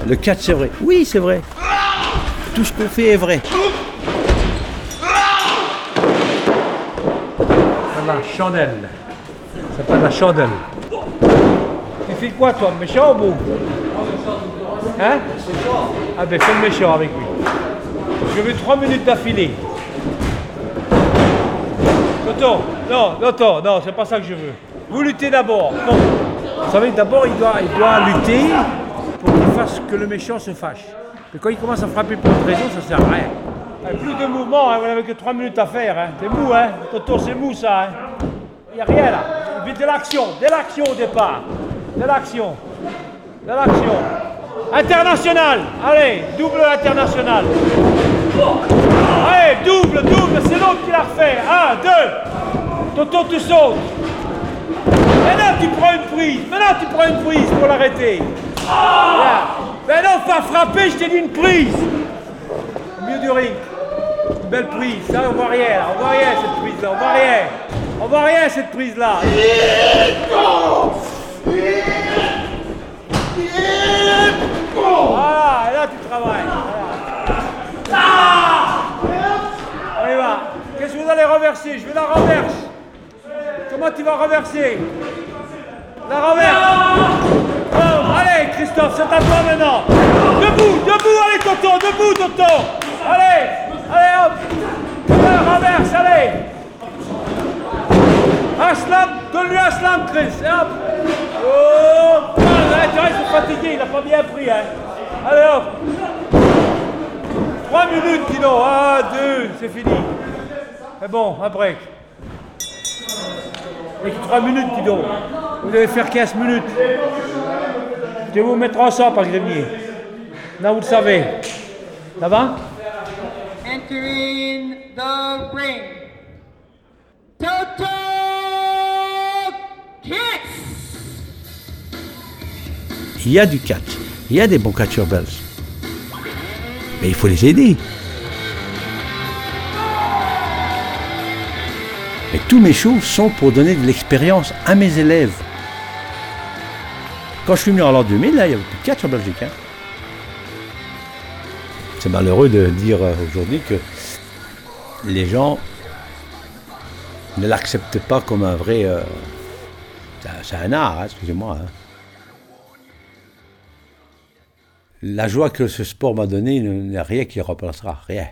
Le catch, c'est vrai. Oui, c'est vrai. Tout ce qu'on fait est vrai. C'est la chandelle. C'est pas de la chandelle. Tu fais quoi, toi? Méchant ou beau? Hein? Ah ben, fais le méchant avec lui. Je veux 3 minutes d'affilée. Toto, non, c'est pas ça que je veux. Vous luttez d'abord. Bon. Vous savez, d'abord, il doit lutter pour qu'il fasse que le méchant se fâche. Mais quand il commence à frapper pour une raison, ça sert à rien. Plus de mouvement, hein, vous n'avez que 3 minutes à faire. Hein. C'est mou, hein? Toto, c'est mou, ça. Hein. Il n'y a rien, là. Il veut de l'action au départ. De l'action. International. Allez, double international. Allez, double, c'est l'autre qui l'a refait. 1, 2. Toto, tu sautes. Maintenant, tu prends une prise pour l'arrêter. Mais non, pas frapper, je t'ai dit une prise. Au milieu du ring. Une belle prise. Ça, on voit rien, là. On voit rien, cette prise-là. On voit rien, cette prise-là. Voilà, et là, tu travailles. Voilà. On y va. Qu'est-ce que vous allez renverser? Je veux la renverse. Comment tu vas renverser? La renverse. Oh, allez, Christophe, c'est à toi maintenant. Debout, allez, Toto. Allez, hop. La renverse, allez. Un slam, donne-lui un slam, Chris. Et hop. Oh, tu vois, il est fatigué, il n'a pas bien pris. Hein. Allez, hop. 3 minutes, Dino. 1, 2, c'est fini. C'est bon, un break. Avec 3 minutes, Dino. Vous devez faire 15 minutes. Je vais vous mettre ensemble par grenier. Là, vous le savez. Ça va? Entering the ring. Toto Kicks. Il y a du catch. Il y a des bons catcheurs belges. Mais il faut les aider. Et tous mes shows sont pour donner de l'expérience à mes élèves. Quand je suis venu en l'an 2000, là, il n'y avait plus de catch en Belgique. Hein. C'est malheureux de dire aujourd'hui que les gens ne l'acceptent pas comme un vrai... c'est un art, hein, excusez-moi. Hein. La joie que ce sport m'a donnée, il n'y a rien qui remplacera, rien.